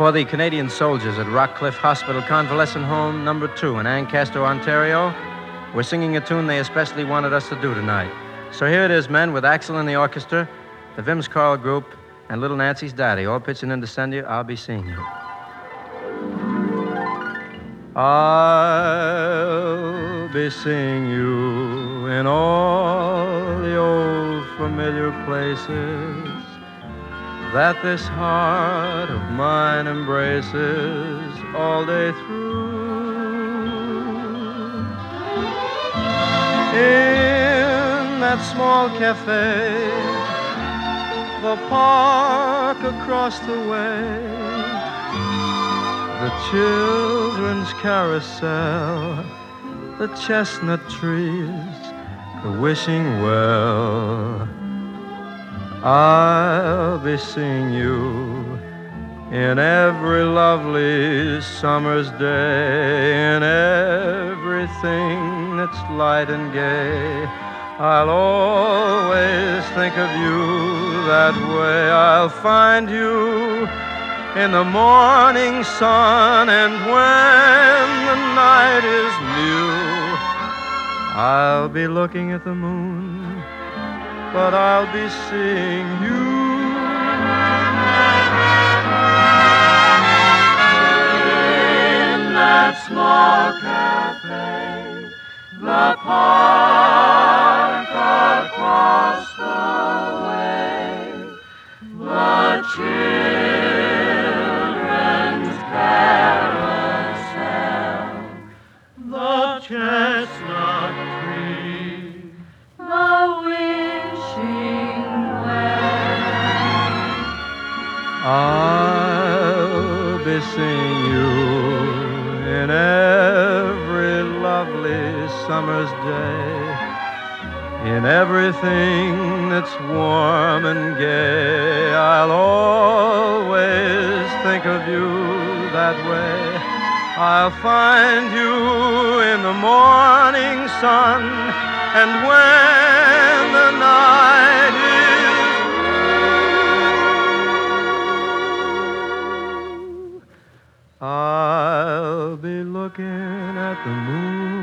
For the Canadian soldiers at Rockcliffe Hospital Convalescent Home number 2 in Ancaster, Ontario, we're singing a tune they especially wanted us to do tonight. So here it is, men, with Axel in the orchestra, the Vims Choral Group, and Little Nancy's daddy, all pitching in to send you I'll Be Seeing You. I'll be seeing you in all the old familiar places that this heart of mine embraces all day through. In that small cafe, the park across the way, the children's carousel, the chestnut trees, the wishing well. I'll be seeing you in every lovely summer's day, in everything that's light and gay. I'll always think of you that way. I'll find you in the morning sun, and when the night is new, I'll be looking at the moon, but I'll be seeing you. In that small cafe, the park across the way, the children's carousel, the chestnut tree, the wishing well. I'll be seeing you in every lovely summer's day, in everything that's warm and gay. I'll always think of you that way. I'll find you in the morning sun, and when the night is through, I'll be looking at the moon,